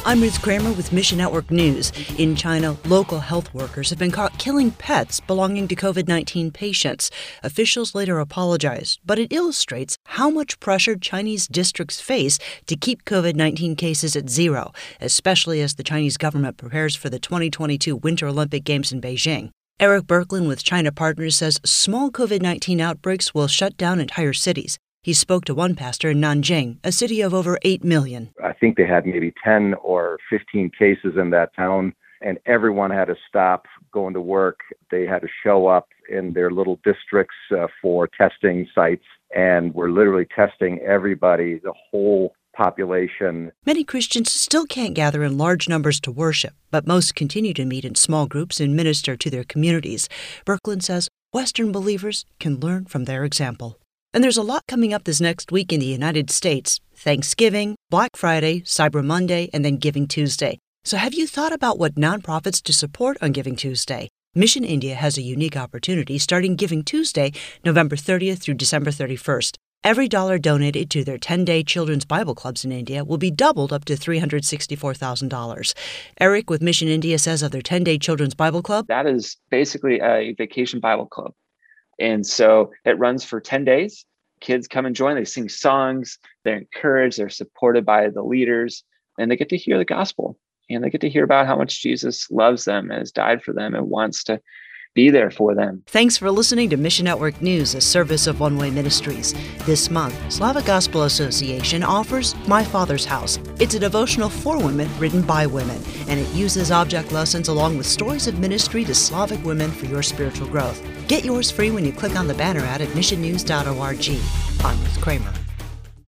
I'm Ruth Kramer with Mission Network News. In China, local health workers have been caught killing pets belonging to COVID-19 patients. Officials later apologized, but it illustrates how much pressure Chinese districts face to keep COVID-19 cases at zero, especially as the Chinese government prepares for the 2022 Winter Olympic Games in Beijing. Eric Berklin with China Partners says small COVID-19 outbreaks will shut down entire cities. He spoke to one pastor in Nanjing, a city of over 8 million. I think they had maybe 10 or 15 cases in that town, and everyone had to stop going to work. They had to show up in their little districts for testing sites, and we're literally testing everybody, the whole population. Many Christians still can't gather in large numbers to worship, but most continue to meet in small groups and minister to their communities. Berklin says Western believers can learn from their example. And there's a lot coming up this next week in the United States. Thanksgiving, Black Friday, Cyber Monday, and then Giving Tuesday. So have you thought about what nonprofits to support on Giving Tuesday? Mission India has a unique opportunity starting Giving Tuesday, November 30th through December 31st. Every dollar donated to their 10-day children's Bible clubs in India will be doubled up to $364,000. Eric with Mission India says of their 10-day children's Bible club, that is basically a vacation Bible club. And so it runs for 10 days. Kids come and join. They sing songs. They're encouraged. They're supported by the leaders. And they get to hear the gospel. And they get to hear about how much Jesus loves them and has died for them and wants to be there for them. Thanks for listening to Mission Network News, a service of One Way Ministries. This month, Slavic Gospel Association offers My Father's House. It's a devotional for women written by women, and it uses object lessons along with stories of ministry to Slavic women for your spiritual growth. Get yours free when you click on the banner ad at missionnews.org. I'm Ruth Kramer.